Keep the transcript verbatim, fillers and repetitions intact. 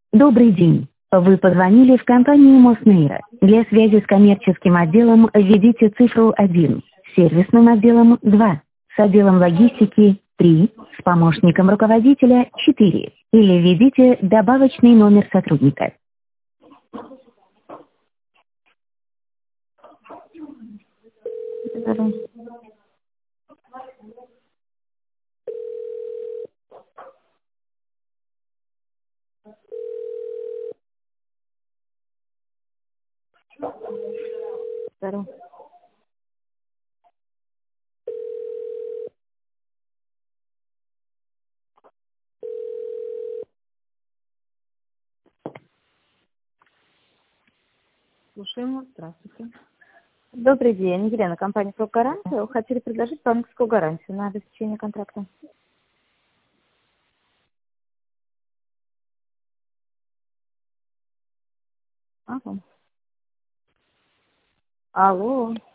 Добрый день. Вы позвонили в компанию Моснейра. Для связи с коммерческим отделом введите цифру один, с сервисным отделом два, с отделом логистики три, с помощником руководителя четыре. Или введите добавочный номер сотрудника. Здорово. Здорово. Слушаем вас. Здравствуйте. Добрый день, Елена, компания «Срок гарантии». Хотели предложить банковскую гарантию на обеспечение контракта. Ага. Алло.